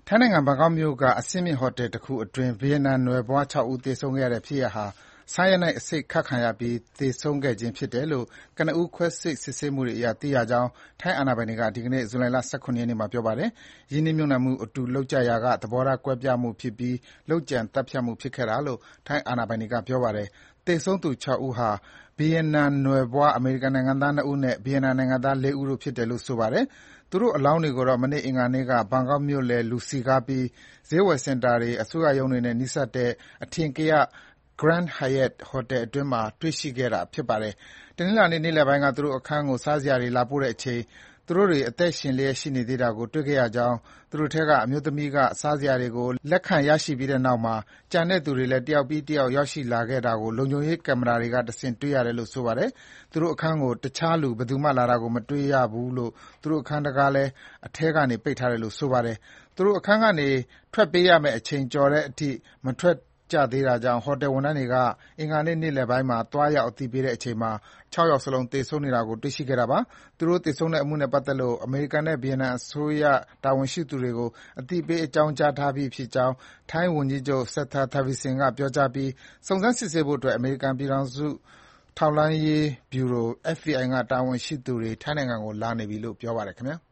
ထိုင်းနိုင်ငံဘန်ကောက်မြို့ကအဆင့်မြင့်ဟိုတယ်တခုအတွင်းဗီယက်နမ်နွယ်ဖွား ၆ ဦးသေဆုံးခဲ့ရတဲ့ဖြစ်ရပ်ဟာ စားယက်နိုက်အဆိပ်ခတ်ခံရပြီးသေဆုံးခဲ့ခြင်းဖြစ်တယ်လို့ ကနဦးခွဲစိတ်စစ်ဆေးမှုတွေအရသိရကြောင်း ထိုင်းအာဏာပိုင်တွေက ဒီကနေ့ ဇူလိုင် ၁၇ ရက်နေ့မှာပြောပါတယ်။ ရင်းနှီးမြှုပ်နှံမှုအတူလုပ်ကြရာက သဘောထားကွဲပြားမှုဖြစ်ပြီး လုပ်ကြံသတ်ဖြတ်မှုဖြစ်ခဲ့တာလို့ ထိုင်းအာဏာပိုင်တွေကပြောပါတယ်။ သေဆုံးသူ ၆ ဦးဟာ ဗီယက်နမ်နွယ်ဖွား အမေရိကန်နိုင်ငံသား ၂ ဦးနဲ့ ဗီယက်နမ်နိုင်ငံသား ၄ ဦးတို့ဖြစ်တယ်လို့ဆိုပါတယ်။ သူတို့အလောင်းတွေကိုတော့ မနေ့ အင်္ဂါနေ့က ဘန်ကောက်မြို့လယ် လူစည်ကားပြီး ဈေးဝယ်စင်တာတွေ၊ အစိုးရရုံးတွေနဲ့နီးစပ်တဲ့ အထင်ကရ Grand Hyatt ဟိုတယ်အတွင်းမှာ တွေ့ရှိခဲ့တာဖြစ်ပါတယ်။ တနင်္လာနေ့ နေ့လယ်ပိုင်းက သူတို့အခန်းကို စားစရာတွေလာပို့တဲ့အချိန် သူတို့တွေ အသက်ရှင်လျက်ရှိနေသေးတာကို တွေ့ခဲ့ရကြောင်း၊ သူတို့ထဲက အမျိုးသမီးက စားစရာတွေကို လက်ခံရရှိပြီးတဲ့နောက် ကျန်တဲ့သူတွေလည်း တယောက်ပြီးတယောက် ရောက်ရှိလာခဲ့တာကို လုံခြုံရေးကင်မရာတွေကတဆင့် တွေ့ရတယ်လို့ ဆိုပါတယ်။ သူတို့အခန်းကို တခြားလူ ဘယ်သူမှလာတာကို မတွေ့ရဘူးလို့ သူတို့အခန်းတံခါးလည်း အထဲကနေ ပိတ်ထားတယ်လို့ ဆိုပါတယ်။ သူတို့အခန်းကနေ ထွက်ပေးရမယ့်အချိန်ကျော်တဲ့အထိ မထွက်ကြသေးတာကြောင့် ဟိုတယ်ဝန်ထမ်းတွေက အင်္ဂါနေ့ နေ့လယ်ပိုင်းမှာ သွားရောက်အသိပေးတဲ့အချိန်မှာ ၆ ယောက်စလုံး သေဆုံးနေတာကို တွေ့ရှိခဲ့တာပါ။ သူတို့သေဆုံးတဲ့အမှုနဲ့ပတ်သက်လို့ အမေရိကန်နဲ့ ဗီယက်နမ်အစိုးရတာဝန်ရှိသူတွေကို အသိပေးအကြောင်းကြားထားပြီးဖြစ်ကြောင်း ထိုင်းဝန်ကြီးချုပ် Srettha Thavisin ကပြောကြားပြီး စုံစမ်းစစ်ဆေးဖို့အတွက် အမေရိကန်ပြည်ထောင်စုထောက်လှမ်းရေးဗျူရို FBI က တာဝန်ရှိသူတွေ ထိုင်းနိုင်ငံကို လာနေပြီလို့ ပြောပါတယ်ခင်ဗျာ။